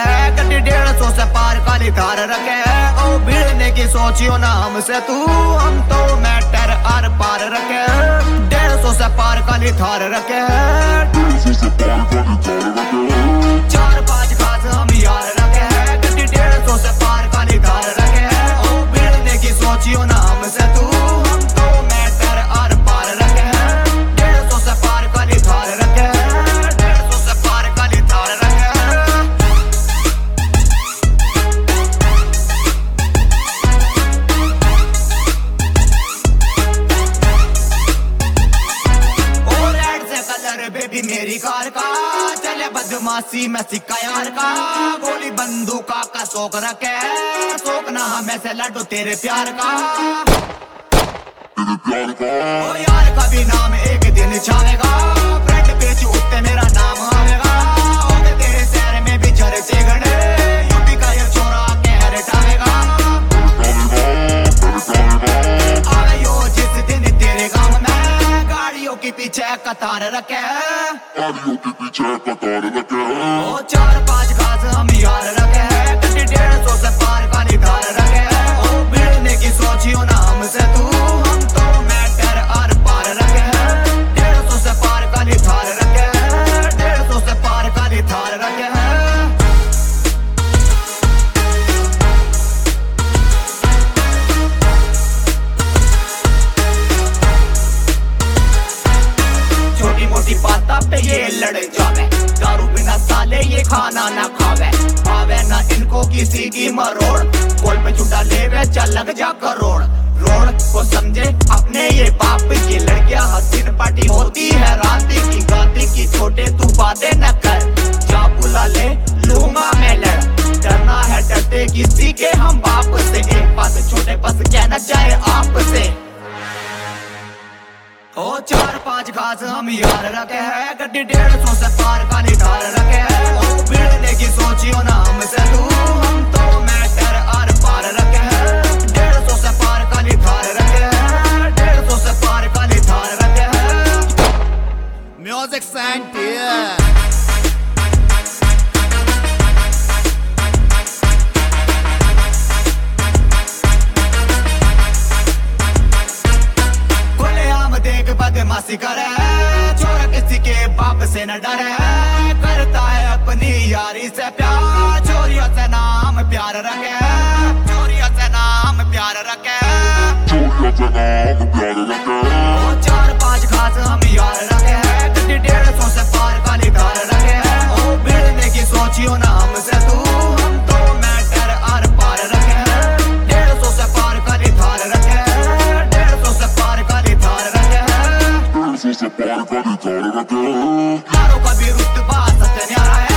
है, गड्डी 150 से पार काली थार रखे है। ओ भिड़ने की सोचियो ना हमसे तू, हम तो मैटर आर पार रखे है। 150 से पार काली थार रखे है, 150 से पार काली थार रखे है। 4-5 खास हम यार रखे है, गड्डी 150 से पार काली थार रखे है। ओ भिड़ने की सोचियो ना हमसे तू, हम तो मैटर आर पार रखे है। 150 से पार काली थार रखे है, 150 से पार काली थार रखे है। और रेड से कलर बेबी मेरी कार का, चले बदमाशी में सिक्का यार का। गोली बंदूका का शौक रखे, शौक ना हमें से लड्डू तेरे प्यार का। तेरे प्यार का ओ यार का भी नाम एक दिन छावेगा, फ्रंट पेज उत्ते मेरा नाम आवेगा। होगे तेरे शहर में भी चर्चे गड़े, यूपी का ये छोरा कहर टावेगा। आवे यो जिस दिन तेरे गांव में, गाड़ियों के पीछे कतार रखे, गाड़ियों के पीछे कतार रखे है। ओ 4-5 खास हम यार रखे है, गड्डी 150 से पार काली थार रखे है। ओ भिड़ने की सोचियो ना हमसे तू, हम तो मैटर आर पार रखे है। 150 से पार काली थार रखे है, 150 से पार काली थार रखे है। छोटी मोटी बाता पे ये लड़ जावे, दारू बिना साले ये खाना ना खावे। आवे ना इनको किसी की मरोड़, बोल पे झूठा लेवे चल लग जा करोड़। रोड को समझे अपने ये बाप की, लड़कियां हसीन पार्टी होती है राती की। गाती की छोटे तू बातें न कर, जा बुला ले लूंगा मैं लड़। डरना है डरते किसी के हम बाप से, एक बात छोटे बस कहना चाहे आपसे। ओ 4-5 खास हम यार रखे है, गड्डी 150 से पार काली थार रखे है। ओ भिड़ने की सोचियो ना हमसे तू, हम तो मैटर आर पार रखे है। 150 से पार काली थार रखे है, 150 से पार काली थार रखे है। म्यूजिक सेंटर बदमाशी करे, चोर किसी के बाप से न डरे। करता है अपनी यारी से प्यार, चोरियों से नाम प्यार रखे, चोरियों से नाम प्यार रखे, चोरियों से नाम प्यार रखे। ओ 4-5 खास हम यार रखे है, गड्डी 150 से पार काली थार रखे है। ओ भिड़ने की सोचियो ना हमसे तू, हम तो मैटर आर पार रखे है। 150 से पार काली थार रखे, 150 से पार काली थार रखे है। 150 से पार काली थार रखे है। यारों का भी रुतबा सत्य न्यारा है,